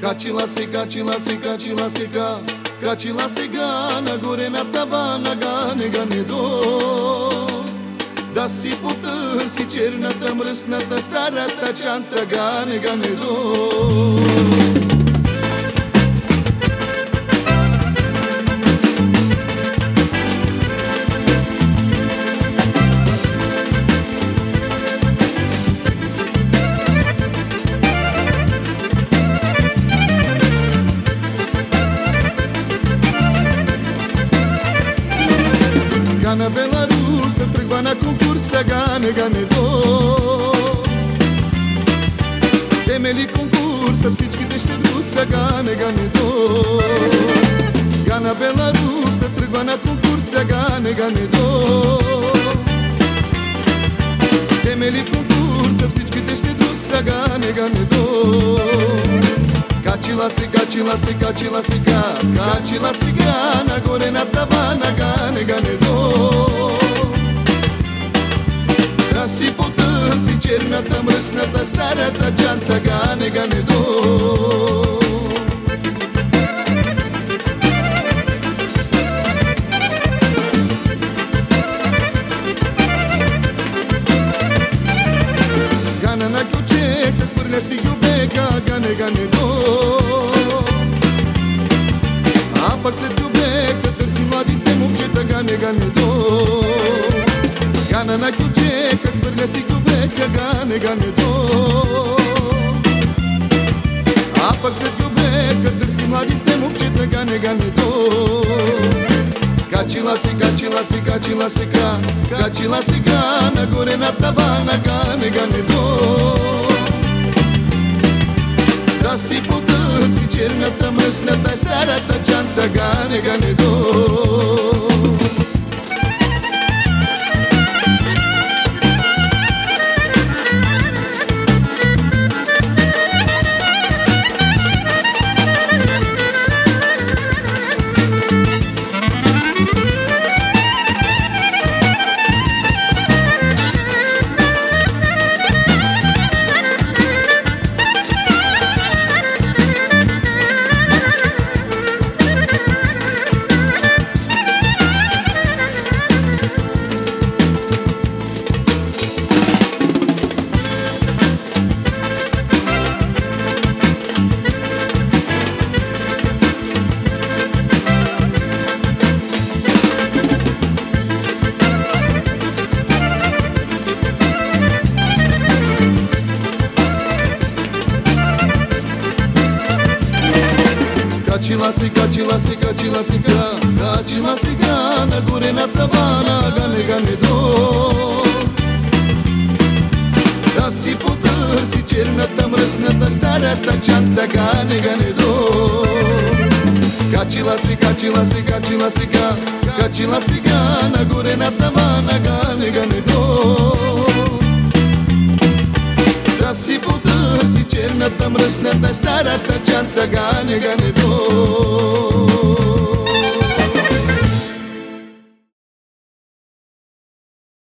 Качила сега нагоре на тавана, гане до. Да си потърси черната, мръсната, старата чанта, гане до. На Беларуса тръгва на конкурса, гане до. Вземе ли конкурса, всичките ще друса, гане до. На Беларуса тръгва на конкурса, гане до. Вземе ли конкурса, всичките ще друса, гане до. Качила сега нагоре на тавана, гане до. Да си потърси черната, мръсната, старата чанта, гане до. Гана на кючека, хвърля си гюбека, гане до. А пък след гюбека търси младите момчета, гане до. Гана на кючека, хвърля си гюбека, гане до. А пък след гюбека търси младите момчета, гане до. Качила сега нагоре на тавана, гане до. Да си потърси черната, мръсната, старата чанта, гане до. Качила сега нагоре на тавана, гане до. Да си потърси черната, мръсната, старата чанта, гане до. Качила сега нагоре на тавана, гане до. Да си потърси черната, мръсната, старата чанта, гане до.